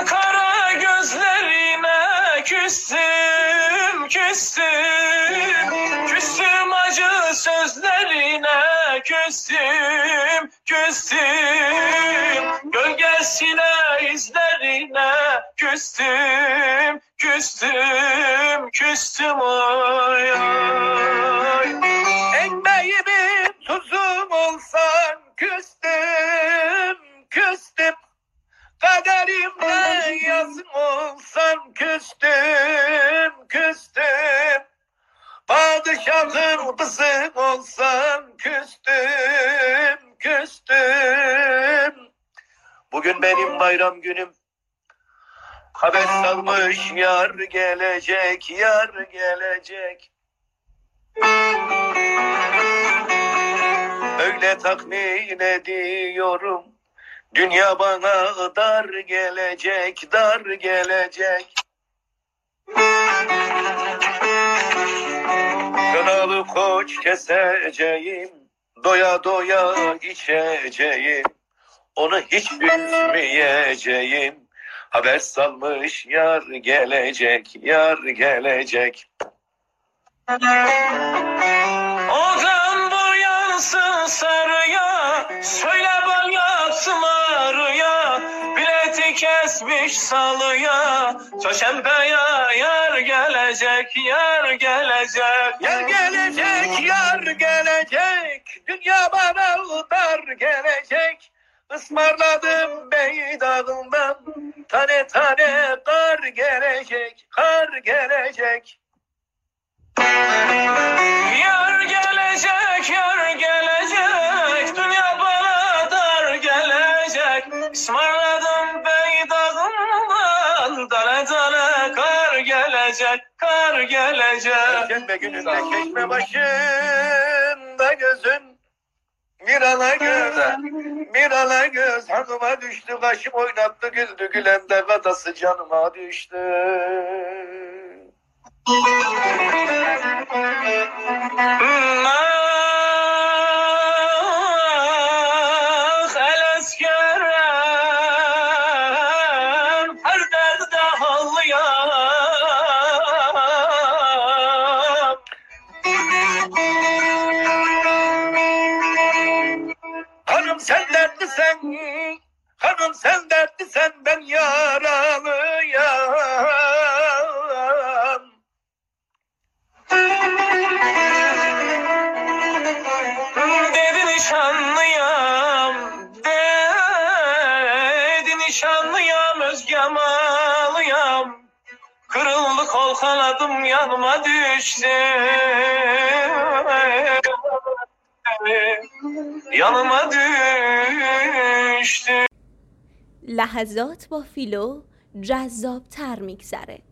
kara gözlerine küstüm, küstüm. Küstüm acı sözlerine küstüm, küstüm. Gölgesine izlerine küstüm, küstüm, küstüm oy oy. Ekmeğimin tuzum olsan küstüm, küstüm. Kaderimde yazım olsan küstüm, küstüm. Padişahın kızı olsan küstüm, küstüm. Bugün benim bayram günüm. Haber salmış yar gelecek, yar gelecek. Öyle tahmin ediyorum. Dünya bana dar gelecek, dar gelecek. Kınalı koç keseceğim, doya doya içeceğim. Onu hiç üzmeyeceğim. Haber salmış yar gelecek, yar gelecek. Oğlan boyansın sarıya, söyle bal yapsın arıya. Bileti kesmiş salıya, çarşambaya yar gelecek, yar gelecek. Yar gelecek, yar gelecek. Dünya bana dar gelecek. Ismarladım Beydağ'ından, tane tane kar gelecek, kar gelecek. Yar gelecek, yar gelecek, dünya bana dar gelecek. Ismarladım Beydağ'ından, tane tane kar gelecek, kar gelecek. Perşembe gününde çeşme başında gözüm. Bir ala göz, bir ala göz hanıma düştü, kaşım oynattı, güldü gülen de kadası canıma düştü. Ah el eskerem, her derde ağlayan. Hanım sen dertlisen, hanım sen dertlisen, ben yaralıyam. Dedi nişanlıyam, dedi nişanlıyam, özgem ağlıyam. Kırıldı kol kanadım, yanıma düştü. yanıma düştü. لحظات با فیلو جذاب‌تر میگذره.